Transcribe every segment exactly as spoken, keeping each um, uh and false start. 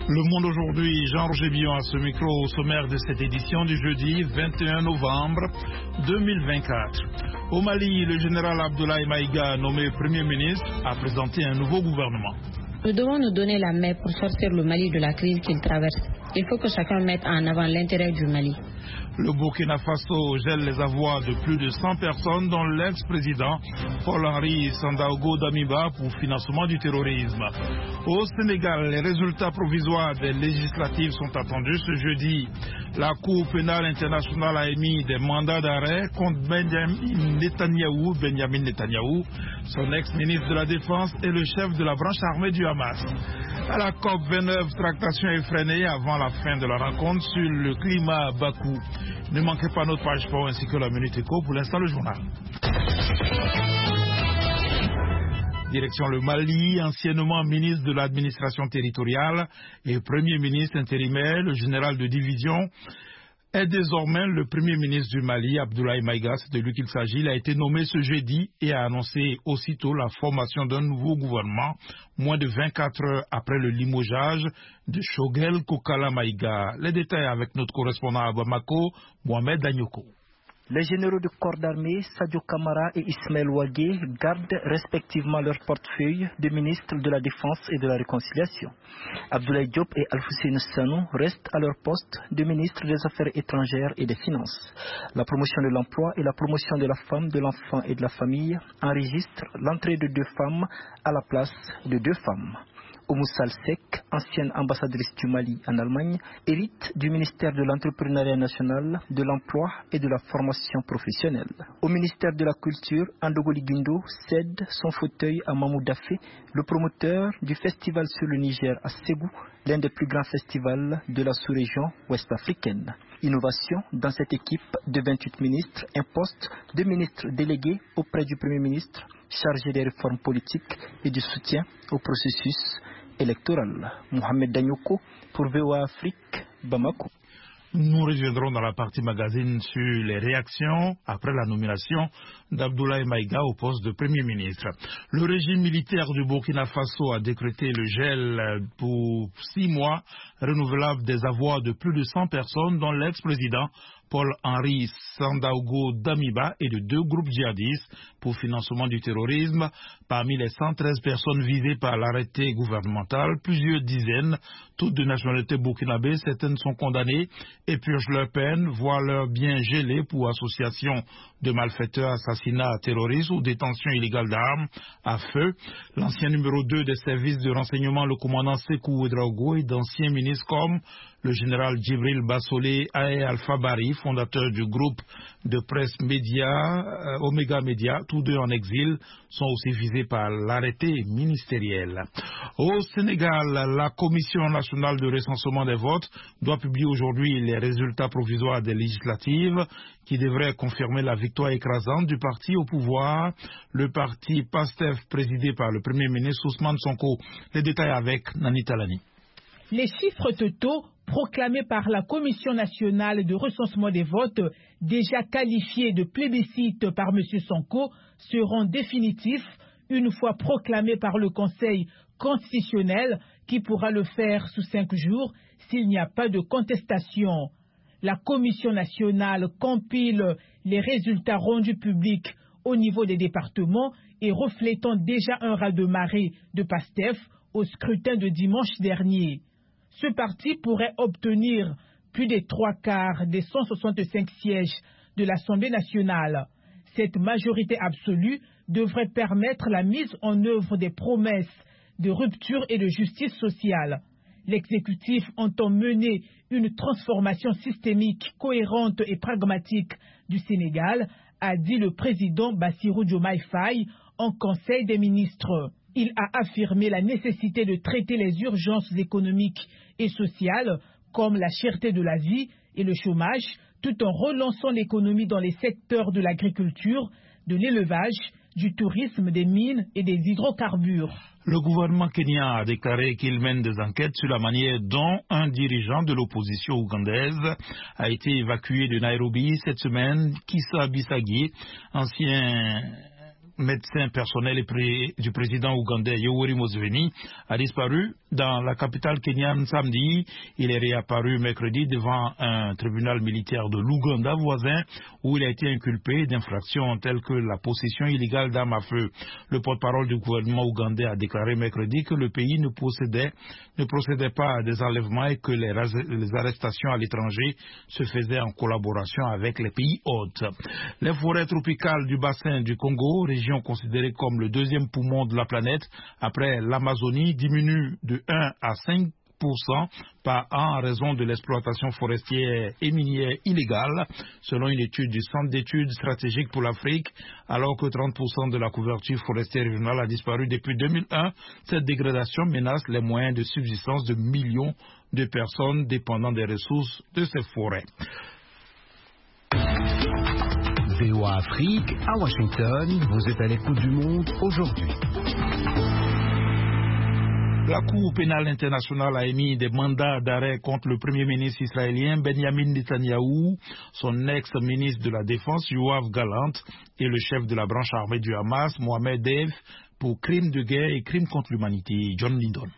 Le Monde aujourd'hui, Jean-Roger Billon à ce micro au sommaire de cette édition du jeudi vingt et un novembre deux mille vingt-quatre. Au Mali, le général Abdoulaye Maïga, nommé Premier ministre, a présenté un nouveau gouvernement. Nous devons nous donner la main pour sortir le Mali de la crise qu'il traverse. Il faut que chacun mette en avant l'intérêt du Mali. Le Burkina Faso gèle les avoirs de plus de cent personnes, dont l'ex-président Paul-Henri Sandaogo Damiba pour financement du terrorisme. Au Sénégal, les résultats provisoires des législatives sont attendus ce jeudi. La Cour pénale internationale a émis des mandats d'arrêt contre Benjamin Netanyahou, Benjamin Netanyahou, son ex-ministre de la Défense et le chef de la branche armée du Hamas. À la COP vingt-neuf, tractation effrénée avant la fin de la rencontre sur le climat à Bakou. Ne manquez pas notre page sport ainsi que la Minute Éco. Pour l'instant, le journal. Direction le Mali, anciennement ministre de l'administration territoriale et premier ministre intérimaire, le général de division est désormais le premier ministre du Mali, Abdoulaye Maïga, c'est de lui qu'il s'agit. Il a été nommé ce jeudi et a annoncé aussitôt la formation d'un nouveau gouvernement, moins de vingt-quatre heures après le limogeage de Choguel Kokala Maïga. Les détails avec notre correspondant à Bamako, Mohamed Danyoko. Les généraux du corps d'armée, Sadio Kamara et Ismaël Ouagé, gardent respectivement leur portefeuille de ministre de la Défense et de la Réconciliation. Abdoulaye Diop et Alfousseyni Sanou restent à leur poste de ministre des Affaires étrangères et des Finances. La promotion de l'emploi et la promotion de la femme, de l'enfant et de la famille enregistrent l'entrée de deux femmes à la place de deux femmes. Oumou Salsek, ancienne ambassadrice du Mali en Allemagne, hérite du ministère de l'Entrepreneuriat national, de l'Emploi et de la Formation professionnelle. Au ministère de la Culture, Andogoli Guindo cède son fauteuil à Mamou Dafé, le promoteur du festival sur le Niger à Ségou, l'un des plus grands festivals de la sous-région ouest-africaine. Innovation dans cette équipe de vingt-huit ministres, un poste de ministre délégué auprès du Premier ministre, chargé des réformes politiques et du soutien au processus électoral. Mohamed Danyoko pour V O A Afrique, Bamako. Nous reviendrons dans la partie magazine sur les réactions après la nomination d'Abdoulaye Maïga au poste de Premier ministre. Le régime militaire du Burkina Faso a décrété le gel pour six mois renouvelable des avoirs de plus de cent personnes, dont l'ex-président Paul-Henri Sandaogo Damiba et de deux groupes djihadistes pour financement du terrorisme. Parmi les cent treize personnes visées par l'arrêté gouvernemental, plusieurs dizaines, toutes de nationalité burkinabé, certaines sont condamnées et purgent leur peine, voient leurs biens gelés pour association de malfaiteurs, assassinats terroristes ou détention illégale d'armes à feu. L'ancien numéro deux des services de renseignement, le commandant Sékou Ouedraogo, et d'anciens ministres comme le général Djibril Bassolé et Alpha Bari, fondateur du groupe de presse média, euh, Omega Media, tous deux en exil, sont aussi visés par l'arrêté ministériel. Au Sénégal, la Commission nationale de recensement des votes doit publier aujourd'hui les résultats provisoires des législatives qui devraient confirmer la victoire écrasante du parti au pouvoir, le parti PASTEF présidé par le Premier ministre Ousmane Sonko. Les détails avec Nani Talani. Les chiffres totaux proclamés par la Commission nationale de recensement des votes, déjà qualifiés de plébiscite par M. Sonko, seront définitifs une fois proclamés par le Conseil constitutionnel qui pourra le faire sous cinq jours s'il n'y a pas de contestation. La Commission nationale compile les résultats rendus publics au niveau des départements et reflétant déjà un raz-de-marée de PASTEF au scrutin de dimanche dernier. Ce parti pourrait obtenir plus des trois quarts des cent soixante-cinq sièges de l'Assemblée nationale. Cette majorité absolue devrait permettre la mise en œuvre des promesses de rupture et de justice sociale. L'exécutif entend mener une transformation systémique, cohérente et pragmatique du Sénégal, a dit le président Bassirou Diomaye Faye en Conseil des ministres. Il a affirmé la nécessité de traiter les urgences économiques et sociales comme la cherté de la vie et le chômage, tout en relançant l'économie dans les secteurs de l'agriculture, de l'élevage, du tourisme, des mines et des hydrocarbures. Le gouvernement kenyan a déclaré qu'il mène des enquêtes sur la manière dont un dirigeant de l'opposition ougandaise a été évacué de Nairobi cette semaine. Kizza Besigye, ancien médecin personnel du président ougandais Yoweri Museveni, a disparu dans la capitale kenyane samedi. Il est réapparu mercredi devant un tribunal militaire de l'Ouganda voisin où il a été inculpé d'infractions telles que la possession illégale d'armes à feu. Le porte-parole du gouvernement ougandais a déclaré mercredi que le pays ne possédait, ne procédait pas à des enlèvements et que les, les arrestations à l'étranger se faisaient en collaboration avec les pays hôtes. Les forêts tropicales du bassin du Congo, région considérée comme le deuxième poumon de la planète après l'Amazonie, diminuent de un à cinq pour cent par an en raison de l'exploitation forestière et minière illégale, selon une étude du Centre d'études stratégiques pour l'Afrique. Alors que trente pour cent de la couverture forestière régionale a disparu depuis deux mille un, cette dégradation menace les moyens de subsistance de millions de personnes dépendant des ressources de ces forêts. V O A Afrique, à Washington, vous êtes à l'écoute du monde aujourd'hui. La Cour pénale internationale a émis des mandats d'arrêt contre le premier ministre israélien Benjamin Netanyahou, son ex-ministre de la Défense Yoav Gallant et le chef de la branche armée du Hamas Mohamed Deif pour crimes de guerre et crimes contre l'humanité. John Lindon.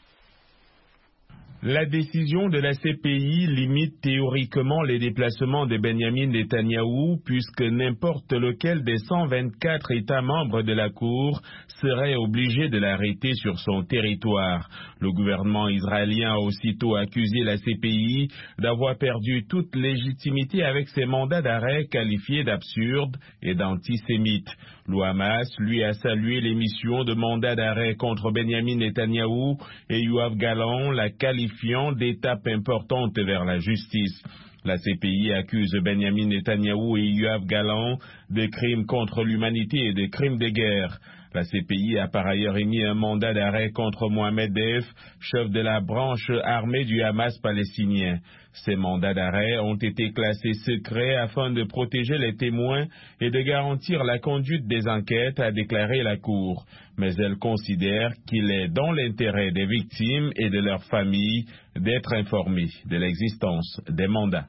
La décision de la C P I limite théoriquement les déplacements de Benjamin Netanyahou puisque n'importe lequel des cent vingt-quatre États membres de la Cour serait obligé de l'arrêter sur son territoire. Le gouvernement israélien a aussitôt accusé la C P I d'avoir perdu toute légitimité avec ses mandats d'arrêt qualifiés d'absurdes et d'antisémites. Le Hamas, lui, a salué l'émission de mandats d'arrêt contre Benjamin Netanyahou et Yoav Gallant, la qualifiant d'étape importante vers la justice. La C P I accuse Benjamin Netanyahou et Yoav Gallant de crimes contre l'humanité et de crimes de guerre. La C P I a par ailleurs émis un mandat d'arrêt contre Mohamed Deif, chef de la branche armée du Hamas palestinien. Ces mandats d'arrêt ont été classés secrets afin de protéger les témoins et de garantir la conduite des enquêtes, a déclaré la Cour. Mais elle considère qu'il est dans l'intérêt des victimes et de leurs familles d'être informés de l'existence des mandats.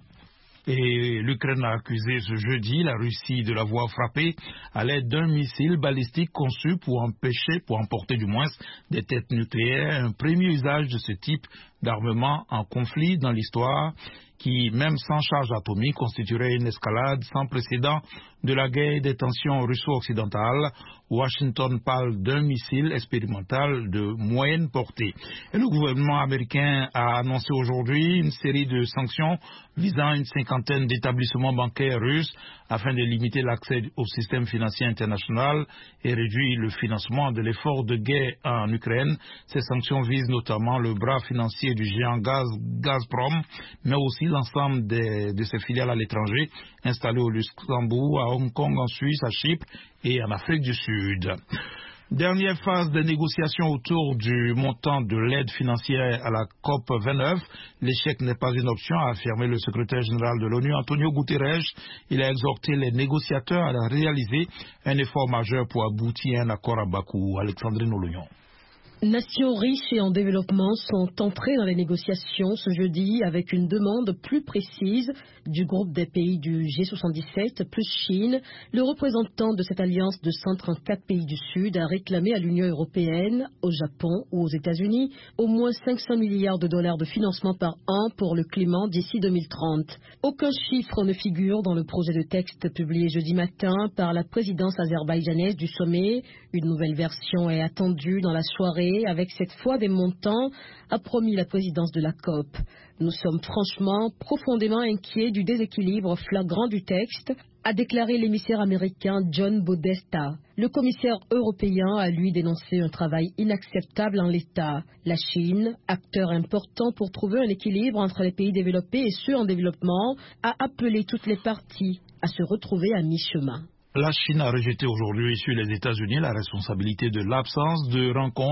Et l'Ukraine a accusé ce jeudi la Russie de l'avoir frappé à l'aide d'un missile balistique conçu pour empêcher, pour emporter du moins des têtes nucléaires, un premier usage de ce type d'armement en conflit dans l'histoire qui, même sans charge atomique, constituerait une escalade sans précédent de la guerre et des tensions russo-occidentales. Washington parle d'un missile expérimental de moyenne portée. Et le gouvernement américain a annoncé aujourd'hui une série de sanctions visant une cinquantaine d'établissements bancaires russes afin de limiter l'accès au système financier international et réduire le financement de l'effort de guerre en Ukraine. Ces sanctions visent notamment le bras financier du géant gaz Gazprom, mais aussi l'ensemble de, de ses filiales à l'étranger, installées au Luxembourg, à Hong Kong, en Suisse, à Chypre et en Afrique du Sud. Dernière phase des négociations autour du montant de l'aide financière à la COP vingt-neuf. L'échec n'est pas une option, a affirmé le secrétaire général de l'ONU, Antonio Guterres. Il a exhorté les négociateurs à réaliser un effort majeur pour aboutir à un accord à Bakou. Alexandrine Oloyon. Nations riches et en développement sont entrées dans les négociations ce jeudi avec une demande plus précise du groupe des pays du G soixante-dix-sept plus Chine. Le représentant de cette alliance de cent trente-quatre pays du Sud a réclamé à l'Union européenne, au Japon ou aux États-Unis au moins cinq cents milliards de dollars de financement par an pour le climat d'ici deux mille trente. Aucun chiffre ne figure dans le projet de texte publié jeudi matin par la présidence azerbaïdjanaise du sommet. Une nouvelle version est attendue dans la soirée avec cette fois des montants, a promis la présidence de la COP. Nous sommes franchement profondément inquiets du déséquilibre flagrant du texte, a déclaré l'émissaire américain John Podesta. Le commissaire européen a lui dénoncé un travail inacceptable en l'état. La Chine, acteur important pour trouver un équilibre entre les pays développés et ceux en développement, a appelé toutes les parties à se retrouver à mi-chemin. La Chine a rejeté aujourd'hui sur les États-Unis la responsabilité de l'absence de rencontre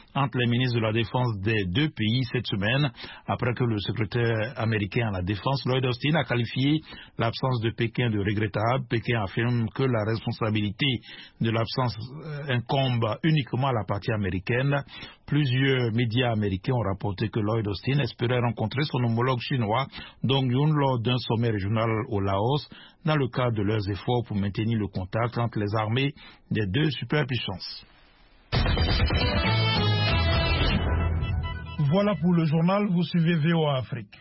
entre les ministres de la Défense des deux pays cette semaine, après que le secrétaire américain à la Défense, Lloyd Austin, a qualifié l'absence de Pékin de regrettable. Pékin affirme que la responsabilité de l'absence incombe uniquement à la partie américaine. Plusieurs médias américains ont rapporté que Lloyd Austin espérait rencontrer son homologue chinois, Dong Yun, lors d'un sommet régional au Laos, dans le cadre de leurs efforts pour maintenir le contact entre les armées des deux superpuissances. Voilà pour le journal, vous suivez V O A Afrique.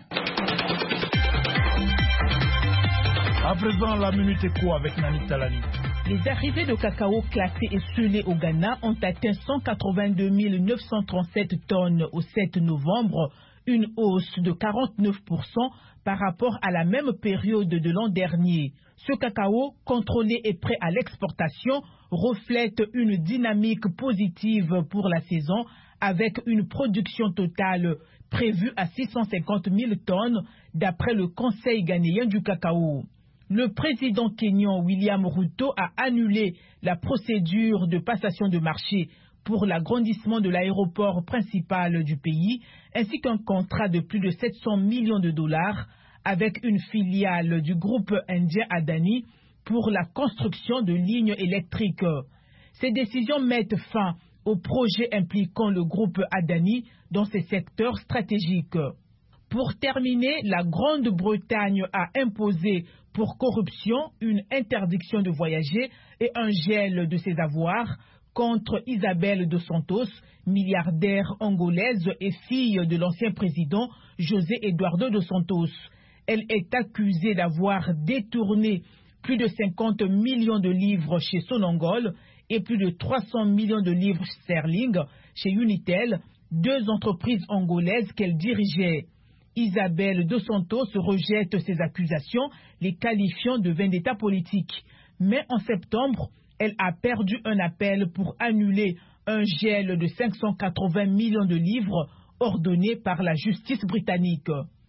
À présent, la Minute Éco avec Nani Talani. Les arrivées de cacao classé et scellé au Ghana ont atteint cent quatre-vingt-deux mille neuf cent trente-sept tonnes au sept novembre, une hausse de quarante-neuf pour cent par rapport à la même période de l'an dernier. Ce cacao, contrôlé et prêt à l'exportation, reflète une dynamique positive pour la saison, avec une production totale prévue à six cent cinquante mille tonnes, d'après le Conseil ghanéen du cacao. Le président kényan William Ruto a annulé la procédure de passation de marché pour l'agrandissement de l'aéroport principal du pays, ainsi qu'un contrat de plus de sept cents millions de dollars avec une filiale du groupe indien Adani pour la construction de lignes électriques. Ces décisions mettent fin au projet impliquant le groupe Adani dans ces secteurs stratégiques. Pour terminer, la Grande-Bretagne a imposé pour corruption une interdiction de voyager et un gel de ses avoirs contre Isabel dos Santos, milliardaire angolaise et fille de l'ancien président José Eduardo dos Santos. Elle est accusée d'avoir détourné plus de cinquante millions de livres chez Sonangol et plus de trois cents millions de livres sterling chez Unitel, deux entreprises angolaises qu'elle dirigeait. Isabel dos Santos rejette ces accusations, les qualifiant de vendetta politique. Mais en septembre, elle a perdu un appel pour annuler un gel de cinq cent quatre-vingts millions de livres ordonné par la justice britannique.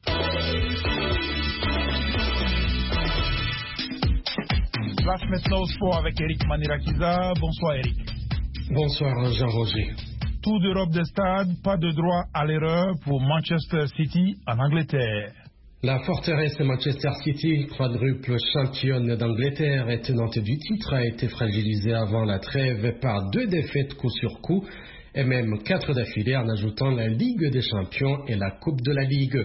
Place maintenant au sport avec Eric Manirakiza. Bonsoir Eric. Bonsoir Jean-Roger. Tour d'Europe des stades, pas de droit à l'erreur pour Manchester City en Angleterre. La forteresse Manchester City, quadruple championne d'Angleterre et tenante du titre, a été fragilisée avant la trêve par deux défaites coup sur coup et même quatre d'affilée en ajoutant la Ligue des Champions et la Coupe de la Ligue.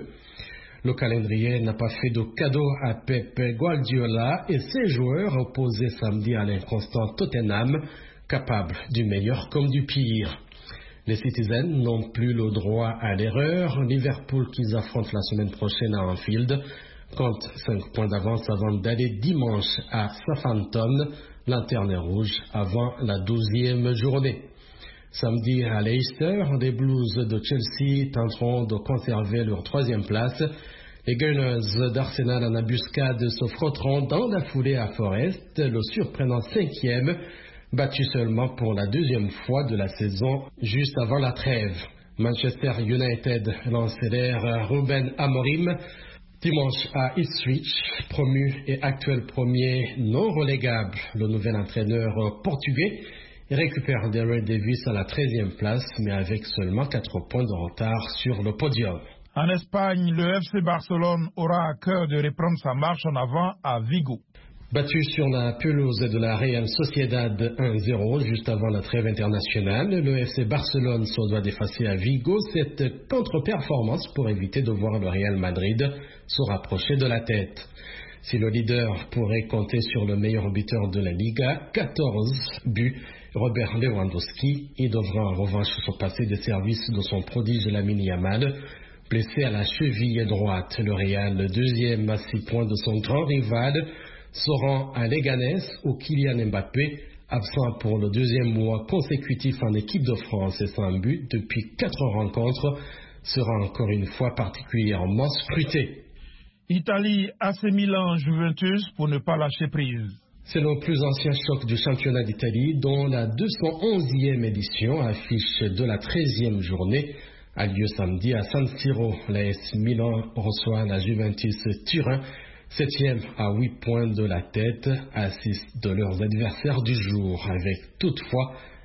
Le calendrier n'a pas fait de cadeau à Pep Guardiola et ses joueurs opposés samedi à l'inconstant Tottenham, capable du meilleur comme du pire. Les Citizens n'ont plus le droit à l'erreur. Liverpool, qu'ils affrontent la semaine prochaine à Anfield, compte cinq points d'avance avant d'aller dimanche à Southampton, lanterne rouge, avant la douzième journée. Samedi à Leicester, les Blues de Chelsea tenteront de conserver leur troisième place. Les Gunners d'Arsenal en embuscade se frotteront dans la foulée à Forest, le surprenant cinquième, battu seulement pour la deuxième fois de la saison, juste avant la trêve. Manchester United lance l'air Ruben Amorim dimanche à Ipswich, promu et actuel premier non relégable. Le nouvel entraîneur portugais récupère des Red Devils à la treizième place, mais avec seulement quatre points de retard sur le podium. En Espagne, le F C Barcelone aura à cœur de reprendre sa marche en avant à Vigo. Battu sur la pelouse de la Real Sociedad un zéro juste avant la trêve internationale, le F C Barcelone se doit d'effacer à Vigo cette contre-performance pour éviter de voir le Real Madrid se rapprocher de la tête. Si le leader pourrait compter sur le meilleur buteur de la Liga, quatorze buts, Robert Lewandowski, il devra en revanche se passer des services de son prodige Lamine Yamal, blessé à la cheville droite. Le Real, le deuxième à six points de son grand rival, se rend à Leganés où Kylian Mbappé, absent pour le deuxième mois consécutif en équipe de France et sans but depuis quatre rencontres, sera encore une fois particulièrement scruté. Italie, A C Milan, Juventus pour ne pas lâcher prise. C'est le plus ancien choc du championnat d'Italie dont la deux cent onzième édition, affiche de la treizième journée, a lieu samedi à San Siro. L'A S Milan reçoit la Juventus Turin, septième à huit points de la tête, à six de leurs adversaires du jour, avec toutefois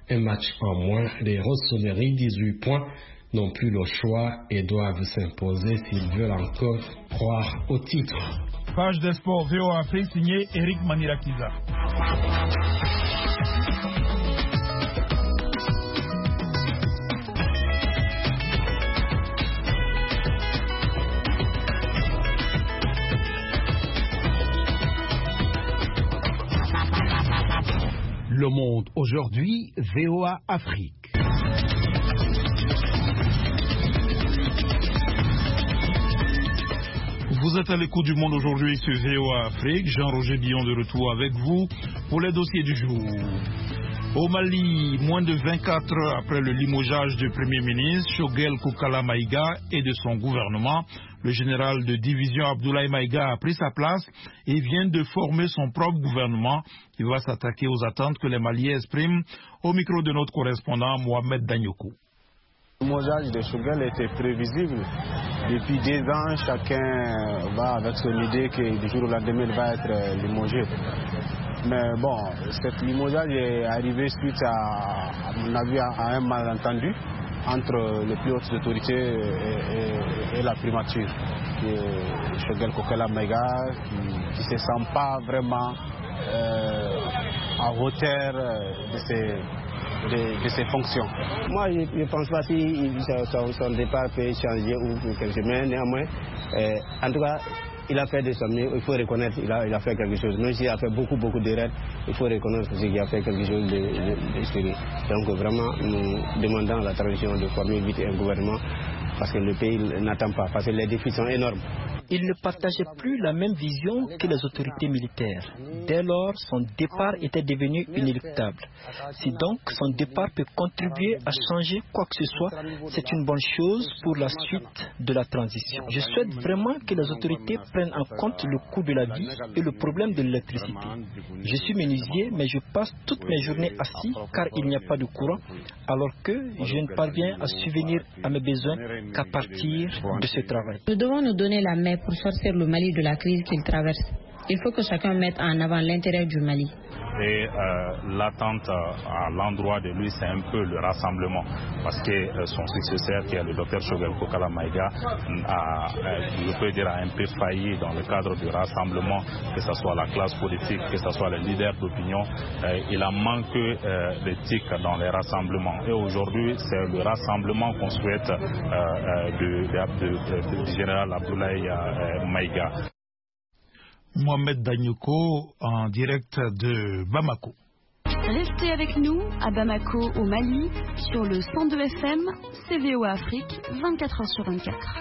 Un match en moins, les Rossoneri, dix-huit points, n'ont plus le choix et doivent s'imposer s'ils veulent encore croire au titre. Page des sports V O A Afrique signé Eric Manirakiza. Le Monde aujourd'hui, V O A Afrique. Vous êtes à l'écoute du Monde aujourd'hui sur V O A Afrique. Jean-Roger Billon de retour avec vous pour les dossiers du jour. Au Mali, moins de vingt-quatre heures après le limogeage du Premier ministre Choguel Kokala Maïga et de son gouvernement, le général de division Abdoulaye Maïga a pris sa place et vient de former son propre gouvernement qui va s'attaquer aux attentes que les Maliens expriment au micro de notre correspondant Mohamed Danyoko. Le limogeage de Choguel était prévisible. Depuis deux ans, chacun va avec son idée que du jour au lendemain, il va être limogé. Mais bon, cette limogeage est arrivé suite à, à mon avis, à un malentendu entre les plus hautes autorités et, et, et la primature. Choguel Kokala Maïga, qui ne se sent pas vraiment euh, à hauteur de ses, de, de ses fonctions. Moi, je ne pense pas si son, son départ peut changer ou, ou quelque chose, mais néanmoins, euh, en tout cas, il a fait de son mieux, il faut reconnaître qu'il a, il a fait quelque chose. Même s'il a fait beaucoup, beaucoup d'erreurs, il faut reconnaître qu'il a fait quelque chose de, de, de sérieux. Donc vraiment, nous demandons à la transition de former vite un gouvernement parce que le pays n'attend pas, parce que les défis sont énormes. Il ne partageait plus la même vision que les autorités militaires. Dès lors, son départ était devenu inéluctable. Si donc son départ peut contribuer à changer quoi que ce soit, c'est une bonne chose pour la suite de la transition. Je souhaite vraiment que les autorités prennent en compte le coût de la vie et le problème de l'électricité. Je suis menuisier, mais je passe toutes mes journées assis car il n'y a pas de courant, alors que je ne parviens à subvenir à mes besoins qu'à partir de ce travail. Nous devons nous donner la main pour sortir le Mali de la crise qu'il traverse. Il faut que chacun mette en avant l'intérêt du Mali. Et euh, l'attente à l'endroit de lui, c'est un peu le rassemblement. Parce que euh, son successeur, qui est le docteur Choguel Kokala Maïga, a, euh, je peux dire, a un peu failli dans le cadre du rassemblement, que ce soit la classe politique, que ce soit les leaders d'opinion. Euh, il a manqué euh, d'éthique dans les rassemblements. Et aujourd'hui, c'est le rassemblement qu'on souhaite euh, euh, de, de, de, de, du général Abdoulaye euh, Maïga. Mohamed Danyoko en direct de Bamako. Restez avec nous à Bamako au Mali sur le cent deux F M, C V O Afrique, vingt-quatre heures sur vingt-quatre.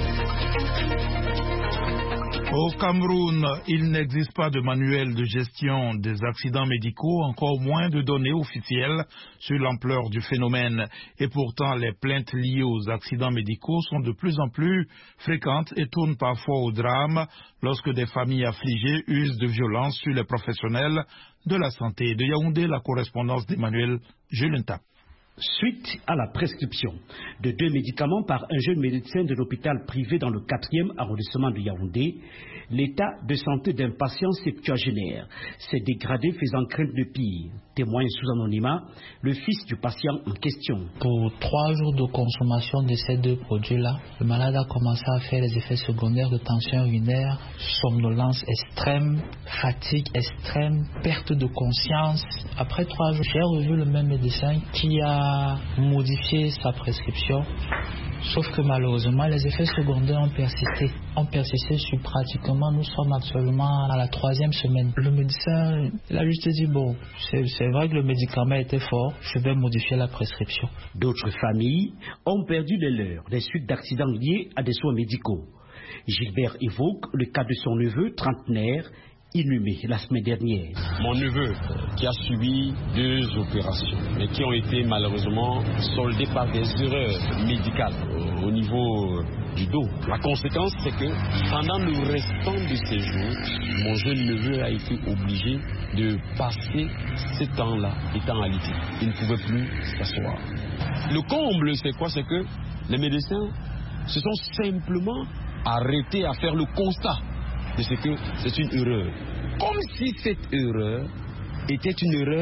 Au Cameroun, il n'existe pas de manuel de gestion des accidents médicaux, encore moins de données officielles sur l'ampleur du phénomène. Et pourtant, les plaintes liées aux accidents médicaux sont de plus en plus fréquentes et tournent parfois au drame lorsque des familles affligées usent de violence sur les professionnels de la santé. De Yaoundé, la correspondance d'Emmanuel Julenta. Suite à la prescription de deux médicaments par un jeune médecin de l'hôpital privé dans le quatrième arrondissement de Yaoundé, l'état de santé d'un patient septuagénaire s'est dégradé, faisant craindre le pire. Témoigne sous anonymat le fils du patient en question. Pour trois jours de consommation de ces deux produits-là, le malade a commencé à faire les effets secondaires de tension urinaire, somnolence extrême, fatigue extrême, perte de conscience. Après trois jours, j'ai revu le même médecin qui a modifié sa prescription. Sauf que malheureusement, les effets secondaires ont persisté. Ont persisté sur pratiquement, nous sommes actuellement à la troisième semaine. Le médecin, il a juste dit, bon, c'est, c'est vrai que le médicament était fort, je vais modifier la prescription. D'autres familles ont perdu les leurs des suites d'accidents liés à des soins médicaux. Gilbert évoque le cas de son neveu trentenaire, inhumé la semaine dernière. Mon neveu qui a subi deux opérations, mais qui ont été malheureusement soldées par des erreurs médicales au niveau du dos. La conséquence, c'est que pendant le restant de ses jours, mon jeune neveu a été obligé de passer ce temps-là étant alité. Il ne pouvait plus s'asseoir. Le comble, c'est quoi? C'est que les médecins se sont simplement arrêtés à faire le constat de ce que c'est une erreur. Comme si cette erreur était une erreur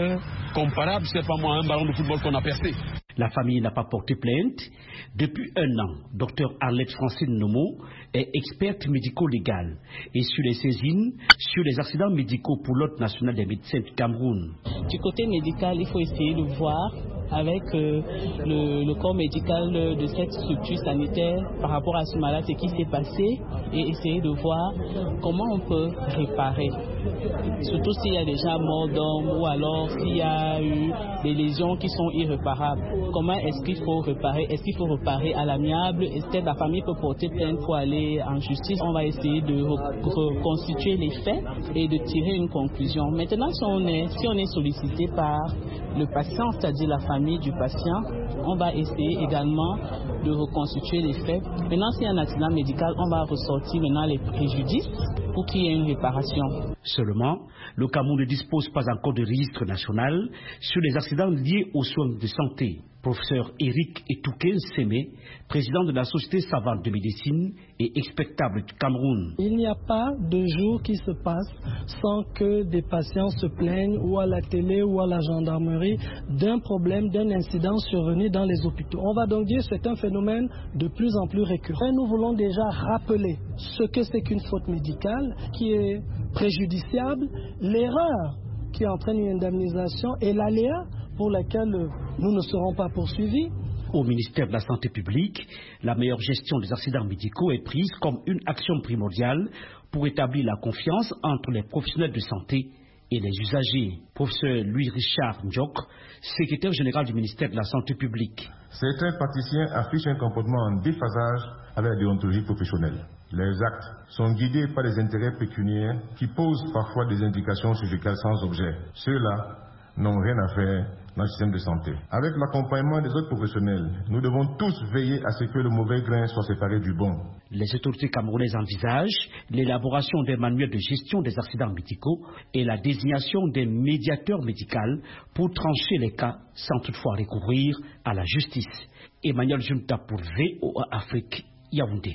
comparable, c'est pas moi, un ballon de football qu'on a percé. La famille n'a pas porté plainte. Depuis un an, Dr Arlette Francine Nomo est experte médico-légale et sur les saisines, sur les accidents médicaux pour l'Ordre national des médecins du Cameroun. Du côté médical, il faut essayer de voir avec euh, le, le corps médical de cette structure sanitaire par rapport à ce malade, ce qui s'est passé, et essayer de voir comment on peut réparer. Surtout s'il y a déjà mort d'homme ou alors s'il y a eu des lésions qui sont irréparables. Comment est-ce qu'il faut réparer? Est-ce qu'il faut réparer à l'amiable? Est-ce que la famille peut porter plainte pour aller en justice? On va essayer de reconstituer les faits et de tirer une conclusion. Maintenant, si on est, si on est sollicité par le patient, c'est-à-dire la famille du patient, on va essayer également de reconstituer les faits. Maintenant, s'il y a un accident médical, on va ressortir maintenant les préjudices pour qu'il y ait une réparation. Seulement, le Cameroun ne dispose pas encore de registre national sur les accidents liés aux soins de santé. Professeur Eric Etouken Sémé, président de la Société savante de médecine et expectable du Cameroun. Il n'y a pas de jour qui se passe sans que des patients se plaignent ou à la télé ou à la gendarmerie d'un problème, d'un incident survenu dans les hôpitaux. On va donc dire que c'est un phénomène de plus en plus récurrent. Nous voulons déjà rappeler ce que c'est qu'une faute médicale qui est préjudiciable, l'erreur qui entraîne une indemnisation et l'aléa pour laquelle nous ne serons pas poursuivis. Au ministère de la Santé publique, la meilleure gestion des accidents médicaux est prise comme une action primordiale pour établir la confiance entre les professionnels de santé et les usagers. Professeur Louis-Richard Ndjok, secrétaire général du ministère de la Santé publique. Certains praticiens affichent un comportement en déphasage avec la déontologie professionnelle. Les actes sont guidés par des intérêts pécuniaires qui posent parfois des indications chirurgicales sans objet. Ceux-là n'ont rien à faire dans le système de santé. Avec l'accompagnement des autres professionnels, nous devons tous veiller à ce que le mauvais grain soit séparé du bon. Les autorités camerounaises envisagent l'élaboration d'un manuel de gestion des accidents médicaux et la désignation d'un médiateur médical pour trancher les cas sans toutefois recourir à la justice. Emmanuel Junta pour V O A Afrique, Yaoundé.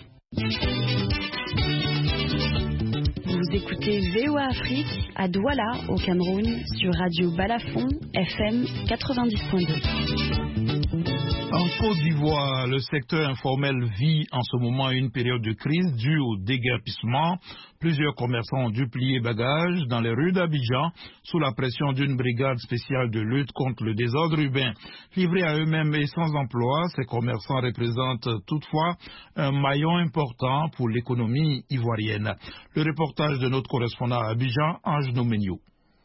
Vous écoutez V O A Afrique à Douala, au Cameroun, sur Radio Balafon, F M quatre-vingt-dix point deux. En Côte d'Ivoire, le secteur informel vit en ce moment une période de crise due au déguerpissement. Plusieurs commerçants ont dû plier bagages dans les rues d'Abidjan sous la pression d'une brigade spéciale de lutte contre le désordre urbain. Livrés à eux-mêmes et sans emploi, ces commerçants représentent toutefois un maillon important pour l'économie ivoirienne. Le reportage de notre correspondant à Abidjan, Ange Nomenio.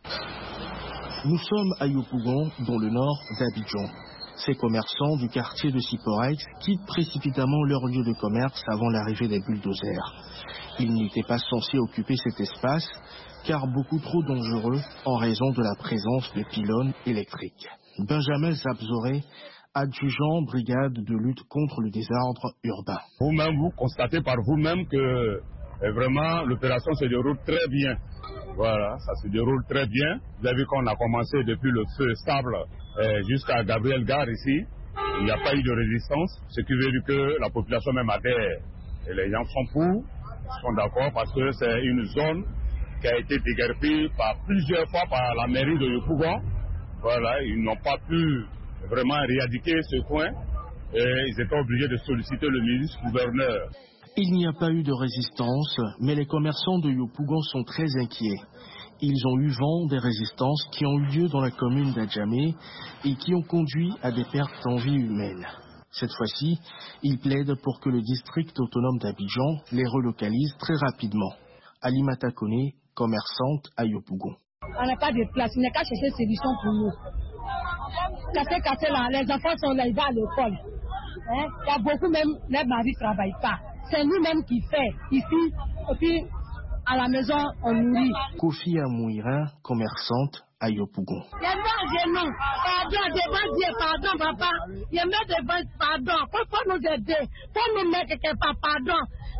Nous sommes à Yopougon, dans le nord d'Abidjan. Ces commerçants du quartier de Siporex quittent précipitamment leur lieu de commerce avant l'arrivée des bulldozers. Ils n'étaient pas censés occuper cet espace, car beaucoup trop dangereux en raison de la présence de pylônes électriques. Benjamin Zabzoré, adjudant brigade de lutte contre le désordre urbain. Vous-même, vous constatez par vous-même que vraiment l'opération se déroule très bien. Voilà, ça se déroule très bien. Vous avez vu qu'on a commencé depuis le feu stable euh, jusqu'à Gabriel Gare ici. Il n'y a pas eu de résistance, ce qui veut dire que la population même adhère. Et les gens sont pour, sont d'accord parce que c'est une zone qui a été déguerpie par plusieurs fois par la mairie de Yopougon. Voilà, ils n'ont pas pu vraiment éradiquer ce coin et ils étaient obligés de solliciter le ministre-gouverneur. Il n'y a pas eu de résistance, mais les commerçants de Yopougon sont très inquiets. Ils ont eu vent des résistances qui ont eu lieu dans la commune d'Adjamé et qui ont conduit à des pertes en vie humaine. Cette fois-ci, ils plaident pour que le district autonome d'Abidjan les relocalise très rapidement. Alimata Kone, commerçante à Yopougon. On n'a pas de place, il n'y a qu'à chercher solution pour nous. Casser, casser là, les enfants sont là, ils vont à l'école. Hein? Il y a beaucoup même, les maris ne travaillent pas. C'est nous-mêmes qui faisons ici, et puis à la maison, on nourrit. Kofi Amouira, commerçante à Yopougon. Il y a un genou, pardon, devant Dieu, pardon, papa. Il y a un devant, pardon, il faut nous aider, il faut nous mettre quelque part, pardon.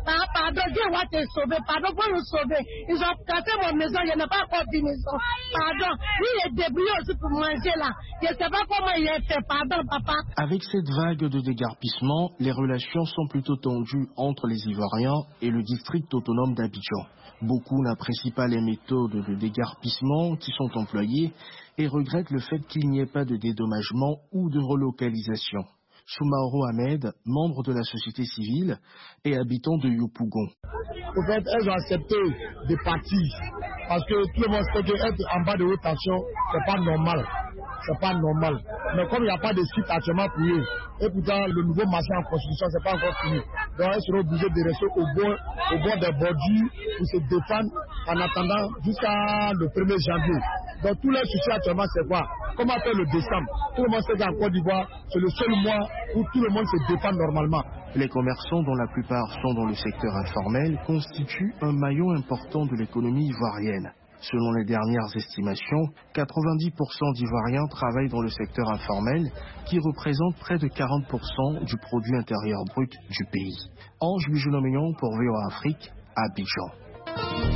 Ah, pardon, Dieu va te sauver, pardon, pour nous sauver. Ils ont cassé mon maison, je n'ai pas encore de maison. Pardon, lui il est débrouillé aussi pour manger là. Je ne sais pas comment il est fait, pardon papa. Avec cette vague de déguerpissement, les relations sont plutôt tendues entre les Ivoiriens et le district autonome d'Abidjan. Beaucoup n'apprécient pas les méthodes de déguerpissement qui sont employées et regrettent le fait qu'il n'y ait pas de dédommagement ou de relocalisation. Soumaoro Ahmed, membre de la société civile et habitant de Yopougon. En fait, elles ont accepté de partir parce que tout le monde sait qu'être en bas de haute tension, c'est pas normal. C'est pas normal. Mais comme il n'y a pas de site actuellement pour eux, et pourtant le nouveau marché en construction, c'est pas encore fini. Donc elles seront obligées de rester au bord, au bord des bordures pour se défendre en attendant jusqu'à le premier janvier. Donc tous les soucis actuellement, c'est quoi? Comment faire le décembre? Tout le monde sait qu'en Côte d'Ivoire, c'est le seul mois où tout le monde se défend normalement. Les commerçants, dont la plupart sont dans le secteur informel, constituent un maillon important de l'économie ivoirienne. Selon les dernières estimations, quatre-vingt-dix pour cent d'Ivoiriens travaillent dans le secteur informel, qui représente près de quarante pour cent du produit intérieur brut du pays. Ange Bijounomignon pour V O A Afrique, Abidjan.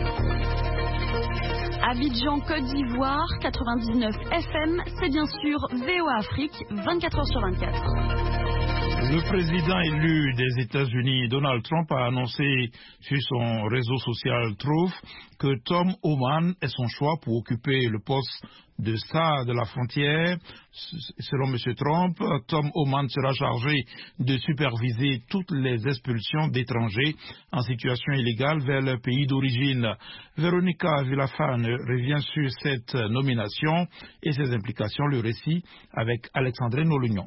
Abidjan, Côte d'Ivoire, quatre-vingt-dix-neuf F M, c'est bien sûr V O A Afrique, vingt-quatre heures sur vingt-quatre. Le président élu des États-Unis, Donald Trump, a annoncé sur son réseau social Truth que Tom Homan est son choix pour occuper le poste de star de la frontière. Selon M. Trump, Tom Homan sera chargé de superviser toutes les expulsions d'étrangers en situation illégale vers leur pays d'origine. Véronica Villafane revient sur cette nomination et ses implications, le récit avec Alexandre Nolugnon.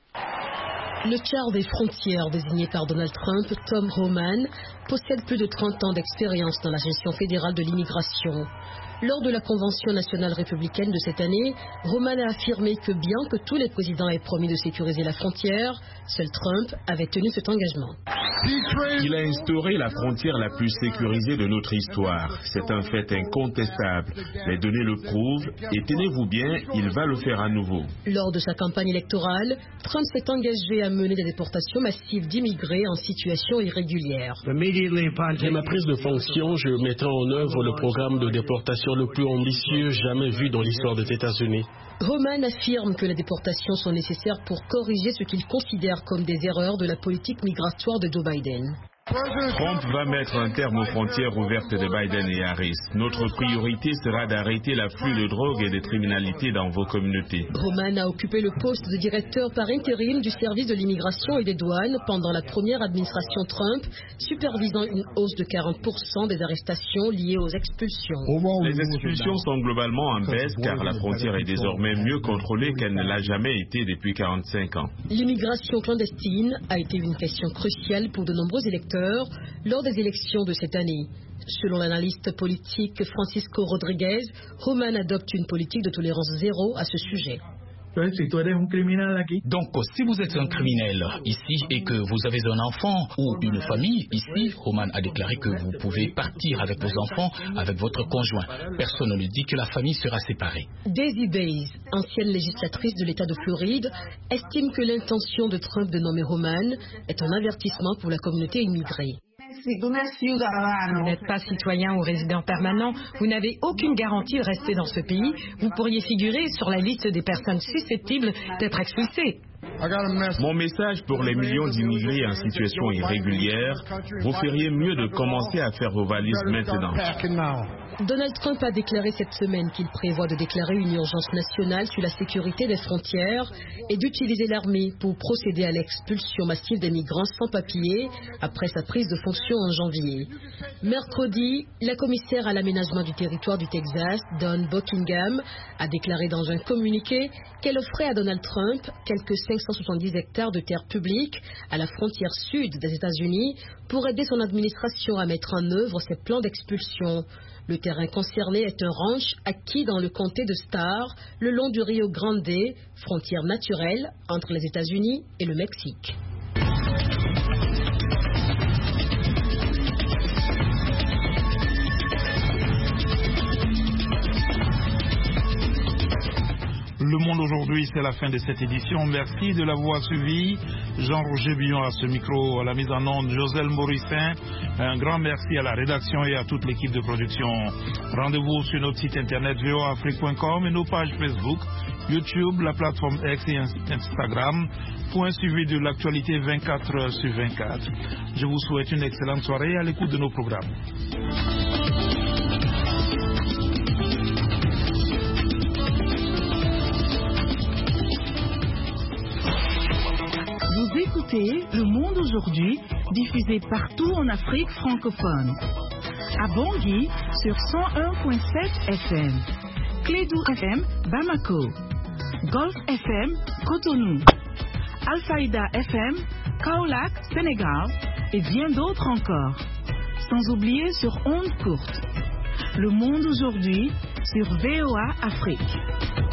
Le char des frontières désigné par Donald Trump, Tom Homan, possède plus de trente ans d'expérience dans la gestion fédérale de l'immigration. Lors de la Convention nationale républicaine de cette année, Homan a affirmé que bien que tous les présidents aient promis de sécuriser la frontière, seul Trump avait tenu cet engagement. Il a instauré la frontière la plus sécurisée de notre histoire. C'est un fait incontestable. Les données le prouvent et tenez-vous bien, il va le faire à nouveau. Lors de sa campagne électorale, Trump s'est engagé à mener des déportations massives d'immigrés en situation irrégulière. Dès ma prise de fonction, je mettrai en œuvre le programme de déportation le plus ambitieux jamais vu dans l'histoire des États-Unis. Homan affirme que les déportations sont nécessaires pour corriger ce qu'il considère comme des erreurs de la politique migratoire de Joe Biden. Trump va mettre un terme aux frontières ouvertes de Biden et Harris. Notre priorité sera d'arrêter l'afflux de drogue et de criminalité dans vos communautés. Homan a occupé le poste de directeur par intérim du service de l'immigration et des douanes pendant la première administration Trump, supervisant une hausse de quarante pour cent des arrestations liées aux expulsions. Les expulsions sont globalement en baisse car la frontière est désormais mieux contrôlée qu'elle ne l'a jamais été depuis quarante-cinq ans. L'immigration clandestine a été une question cruciale pour de nombreux électeurs lors des élections de cette année. Selon l'analyste politique Francisco Rodriguez, Homan adopte une politique de tolérance zéro à ce sujet. Donc, si vous êtes un criminel ici et que vous avez un enfant ou une famille ici, Homan a déclaré que vous pouvez partir avec vos enfants, avec votre conjoint. Personne ne lui dit que la famille sera séparée. Daisy Bays, ancienne législatrice de l'État de Floride, estime que l'intention de Trump de nommer Homan est un avertissement pour la communauté immigrée. Vous n'êtes pas citoyen ou résident permanent, vous n'avez aucune garantie de rester dans ce pays. Vous pourriez figurer sur la liste des personnes susceptibles d'être expulsées. Mon message pour les millions d'immigrés en situation irrégulière, vous feriez mieux de commencer à faire vos valises maintenant. Donald Trump a déclaré cette semaine qu'il prévoit de déclarer une urgence nationale sur la sécurité des frontières et d'utiliser l'armée pour procéder à l'expulsion massive des migrants sans papier après sa prise de fonction en janvier. Mercredi, la commissaire à l'aménagement du territoire du Texas, Dawn Buckingham, a déclaré dans un communiqué qu'elle offrait à Donald Trump quelques cinq cent soixante-dix hectares de terre publique à la frontière sud des États-Unis pour aider son administration à mettre en œuvre ses plans d'expulsion. Le terrain concerné est un ranch acquis dans le comté de Starr, le long du Rio Grande, frontière naturelle entre les États-Unis et le Mexique. Le Monde aujourd'hui, c'est la fin de cette édition. Merci de l'avoir suivi. Jean-Roger Billon à ce micro, à la mise en onde, Joselle Morissin. Un grand merci à la rédaction et à toute l'équipe de production. Rendez-vous sur notre site internet v o a afrique point com et nos pages Facebook, YouTube, la plateforme X et Instagram pour un suivi de l'actualité vingt-quatre heures sur vingt-quatre. Je vous souhaite une excellente soirée à l'écoute de nos programmes. Vous écoutez Le Monde aujourd'hui, diffusé partout en Afrique francophone. À Bangui sur cent un virgule sept F M, Clédou F M Bamako, Golf F M Cotonou, Alfaïda F M Kaolack Sénégal et bien d'autres encore. Sans oublier sur ondes courtes. Le Monde aujourd'hui sur V O A Afrique.